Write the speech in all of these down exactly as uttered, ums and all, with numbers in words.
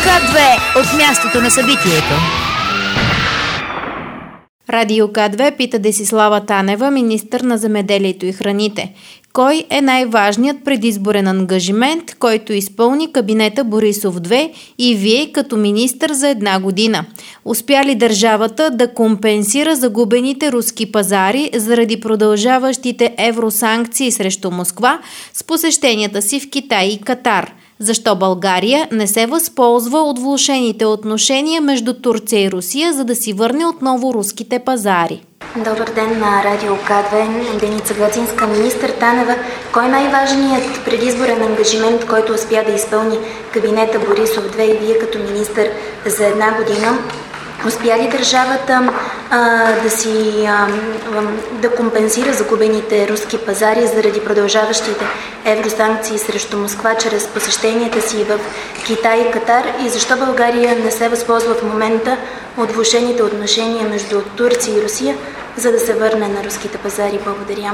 К две от мястото на събитието. Радио К две пита Десислава Танева, министър на земеделието и храните. Кой е най-важният предизборен ангажимент, който изпълни кабинета Борисов две и вие като министър за една година? Успя ли държавата да компенсира загубените руски пазари заради продължаващите евросанкции срещу Москва с посещенията си в Китай и Катар? Защо България не се възползва от влошените отношения между Турция и Русия, за да си върне отново руските пазари? Добър ден на Радио К две, Деница Гацинска. Министър Танева, кой е най-важният предизборен ангажимент, който успя да изпълни кабинета Борисов две и вие като министър за една година? Успя ли държавата а, да си а, да компенсира загубените руски пазари заради продължаващите евросанкции срещу Москва чрез посещенията си в Китай и Катар? И защо България не се възползва в момента от влошените отношения между Турция и Русия, за да се върне на руските пазари? Благодаря.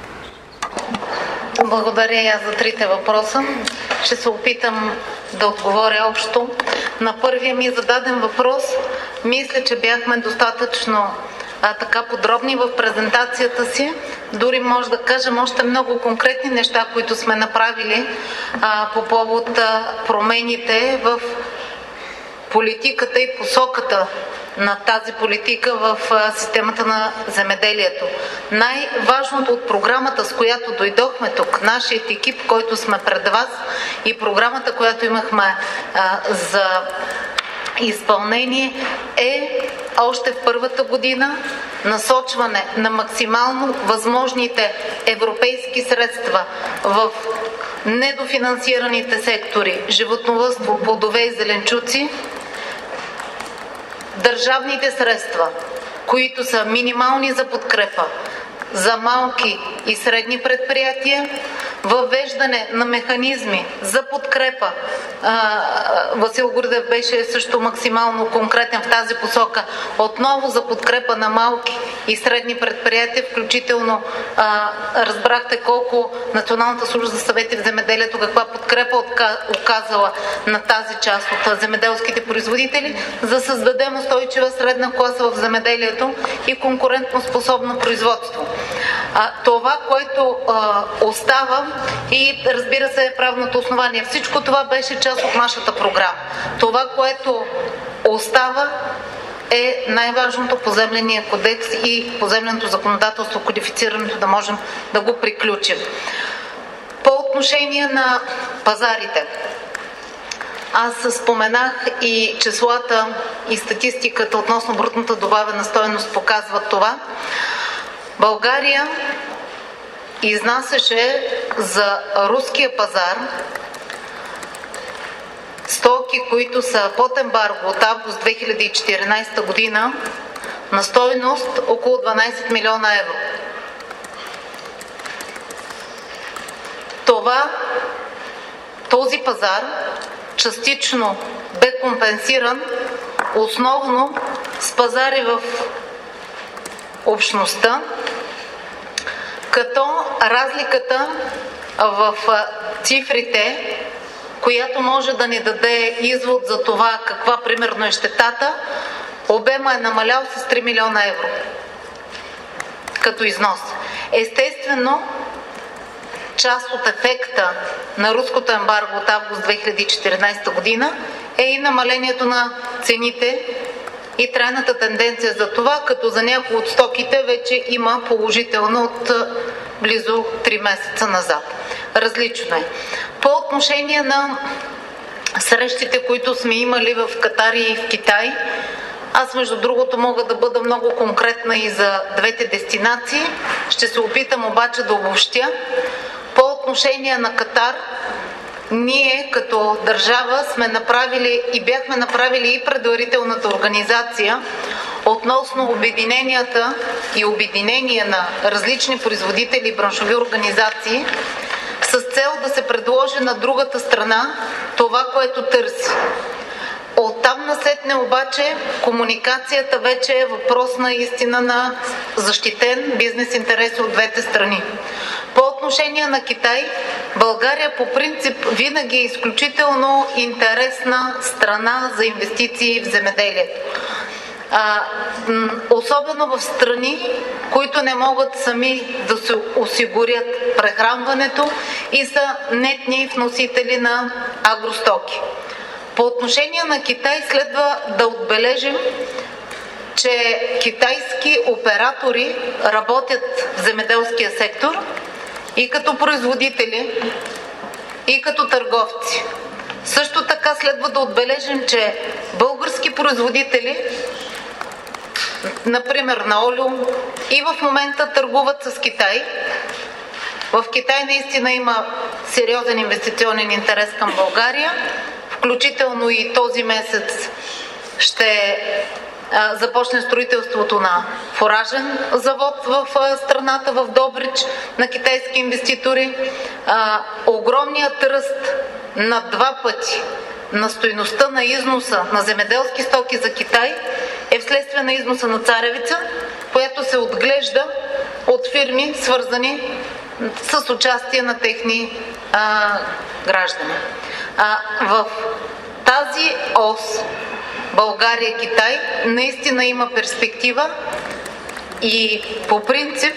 Благодаря и аз за трите въпроса. Ще се опитам да отговоря общо. На първия ми зададен въпрос, мисля, че бяхме достатъчно а, така подробни в презентацията си. Дори може да кажем още много конкретни неща, които сме направили а, по повод а, промените в политиката и посоката на тази политика в системата на земеделието. Най-важното от програмата, с която дойдохме тук, нашият екип, който сме пред вас, и програмата, която имахме а, за изпълнение, е още в първата година насочване на максимално възможните европейски средства в недофинансираните сектори животновъдство, плодове и зеленчуци, държавните средства, които са минимални за подкрепа за малки и средни предприятия, въвеждане на механизми за подкрепа. Васил Грудев беше също максимално конкретен в тази посока. Отново за подкрепа на малки и средни предприятия, включително а, разбрахте колко Националната служба за съвети в земеделието, каква подкрепа оказала на тази част от земеделските производители, за да създадем устойчива средна класа в земеделието и конкурентно способно производство. А, това, което а, остава и разбира се е правното основание. Всичко това беше част от нашата програма. Това, което остава, е най-важното поземления кодекс и поземленото законодателство, кодифицирането, да можем да го приключим. По отношение на пазарите, аз споменах и числата и статистиката относно брутната добавена стойност показват това. България изнасяше за руския пазар стоки, които са под ембарго от август две хиляди и четиринадесета година на стойност около дванадесет милиона евро. Това, този пазар частично бе компенсиран основно с пазари в общността, като разликата в цифрите, която може да ни даде извод за това каква примерно е щетата, обема е намалял с три милиона евро като износ. Естествено, част от ефекта на руското ембарго от август две хиляди и четиринадесета година е и намалението на цените и трайната тенденция за това, като за някои от стоките вече има положително от близо три месеца назад. Различно е. По отношение на срещите, които сме имали в Катар и в Китай, аз между другото мога да бъда много конкретна и за двете дестинации. Ще се опитам обаче да обобщя. По отношение на Катар, ние като държава сме направили и бяхме направили и предварителната организация относно обединенията и обединения на различни производители и браншови организации с цел да се предложи на другата страна това, което търси. Оттам насетне обаче комуникацията вече е въпрос на истина на защитен бизнес интерес от двете страни. По отношение на Китай, България по принцип винаги е изключително интересна страна за инвестиции в земеделието. А, особено в страни, които не могат сами да се осигурят прехранването и са нетни вносители на агростоки. По отношение на Китай следва да отбележим, че китайски оператори работят в земеделския сектор и като производители, и като търговци. Също така следва да отбележим, че български производители, например на олио, и в момента търгуват с Китай. В Китай наистина има сериозен инвестиционен интерес към България, включително и този месец ще а, започне строителството на фуражен завод в а, страната, в Добрич, на китайски инвеститори. А, огромният ръст на два пъти на стойността на износа на земеделски стоки за Китай е вследствие на износа на царевица, която се отглежда от фирми, свързани с участие на техни а, граждани. А, в тази ос България-Китай наистина има перспектива и по принцип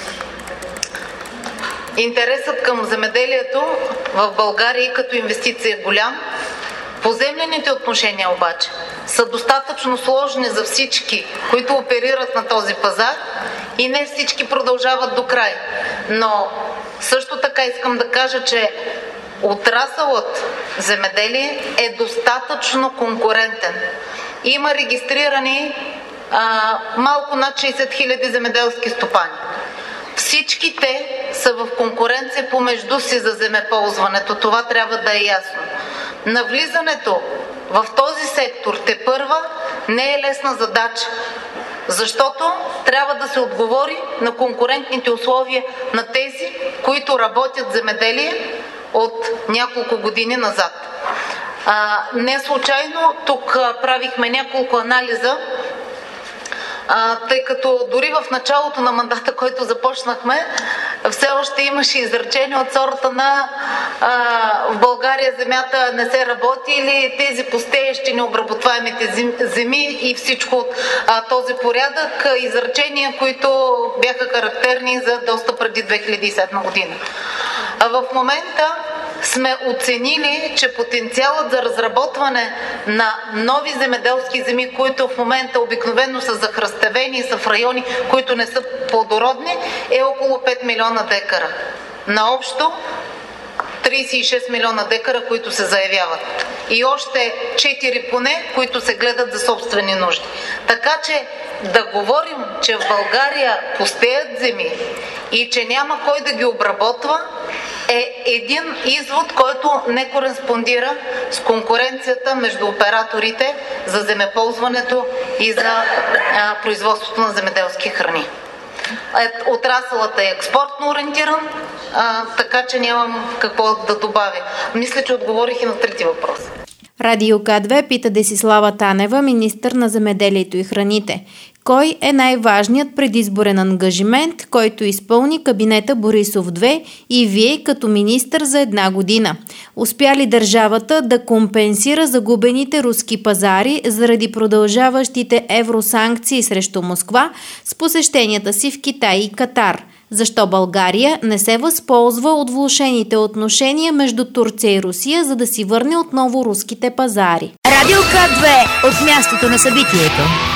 интересът към земеделието в България и като инвестиция е голям. Поземлените отношения обаче са достатъчно сложни за всички, които оперират на този пазар и не всички продължават до край. Но също така искам да кажа, че отрасълът земеделие е достатъчно конкурентен. Има регистрирани а, малко над шейсет хиляди земеделски стопани. Всички те са в конкуренция помежду си за земеползването. Това трябва да е ясно. Навлизането в този сектор тепърва не е лесна задача, защото трябва да се отговори на конкурентните условия на тези, които работят земеделие от няколко години назад. А, не случайно тук а, правихме няколко анализа, а, тъй като дори в началото на мандата, който започнахме, все още имаше изречение от сорта на а, в България земята не се работи или тези пустеещи необработваемите земи и всичко от а, този порядък, изречения, които бяха характерни за доста преди две хиляди и седма година. А в момента сме оценили, че потенциалът за разработване на нови земеделски земи, които в момента обикновено са захръстевени и са в райони, които не са плодородни, е около пет милиона декара. Наобщо трийсет и шест милиона декара, които се заявяват. И още четири поне, които се гледат за собствени нужди. Така че да говорим, че в България пустеят земи и че няма кой да ги обработва, е един извод, който не кореспондира с конкуренцията между операторите за земеползването и за а, производството на земеделски храни. Отрасълът е експортно ориентиран, а, така че нямам какво да добавя. Мисля, че отговорих и на трети въпрос. Радио К две пита Десислава Танева, министър на земеделието и храните. Кой е най-важният предизборен ангажимент, който изпълни кабинета Борисов две и вие като министър за една година? Успя ли държавата да компенсира загубените руски пазари заради продължаващите евросанкции срещу Москва с посещенията си в Китай и Катар? Защо България не се възползва от влошените отношения между Турция и Русия, за да си върне отново руските пазари? Радио К две от мястото на събитието.